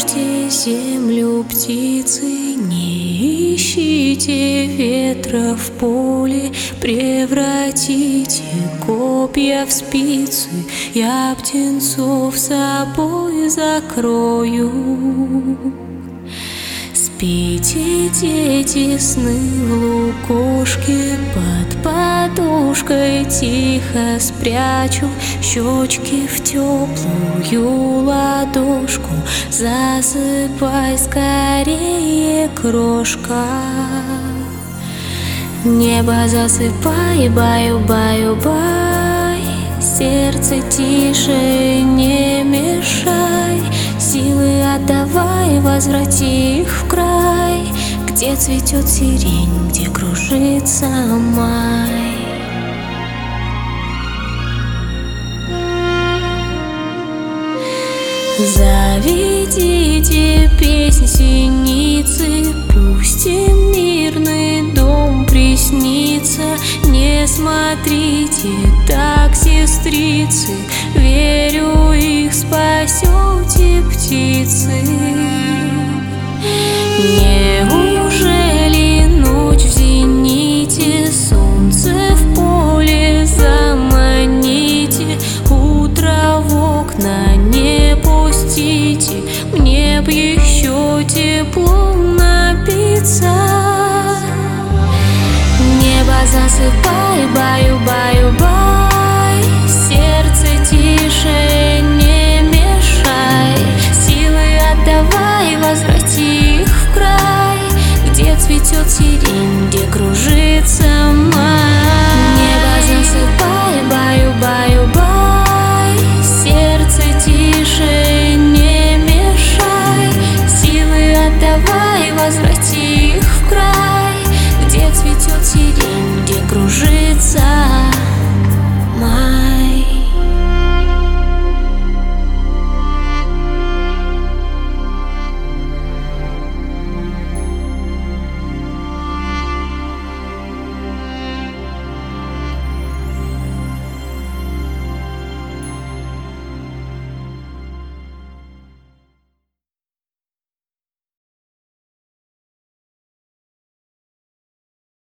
тревожьте землю, птицы, не ищите ветра в поле, превратите копья в спицы, я птенцов собой закрою. Спите, дети, сны в лукошке, под подушкой тихо спрячу щечки в теплую ладошку. Засыпай скорее, крошка. Небо засыпай, баю-баю-бай, сердце тише, не мешай, силы отдавай, возврати их в край, где цветет сирень, где кружится май. Заведите песнь синицы, пусть им мирный дом приснится. Не смотрите так, сестрицы, верю, их спасете, птицы. Неужели ночь в зените, солнце в поле заманите, утро в окна не пустите, мне б еще теплом напиться. Небо засыпай, баю